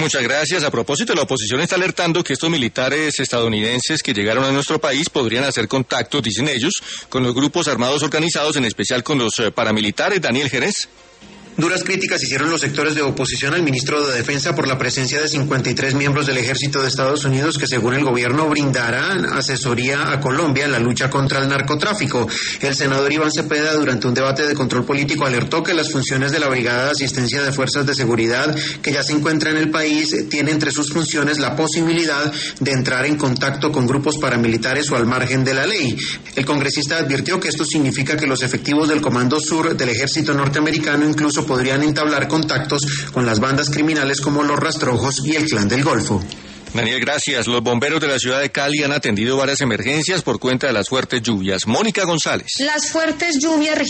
muchas gracias. A propósito, la oposición está alertando que estos militares estadounidenses que llegaron a nuestro país podrían hacer contactos, dicen ellos, con los grupos armados organizados, en especial con los paramilitares. Daniel Jerez. Duras críticas hicieron los sectores de oposición al ministro de Defensa por la presencia de 53 miembros del Ejército de Estados Unidos que, según el gobierno, brindarán asesoría a Colombia en la lucha contra el narcotráfico. El senador Iván Cepeda, durante un debate de control político, alertó que las funciones de la Brigada de Asistencia de Fuerzas de Seguridad, que ya se encuentra en el país, tiene entre sus funciones la posibilidad de entrar en contacto con grupos paramilitares o al margen de la ley. El congresista advirtió que esto significa que los efectivos del Comando Sur del Ejército norteamericano incluso podrían entablar contactos con las bandas criminales como los Rastrojos y el Clan del Golfo. Daniel, gracias. Los bomberos de la ciudad de Cali han atendido varias emergencias por cuenta de las fuertes lluvias. Mónica González. Las fuertes lluvias